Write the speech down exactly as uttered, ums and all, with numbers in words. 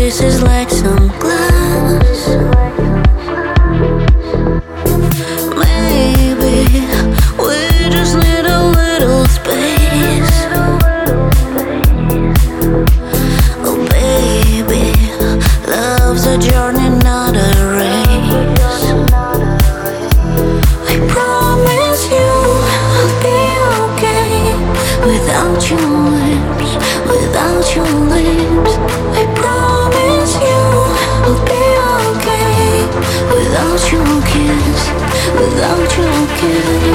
pieces like some glass. Maybe we just need a little space. Oh baby, love's a journey, not a race. I promise you I'll be okay without your lips, without your lips. I promise you I'll be okay without your kiss, without your kiss.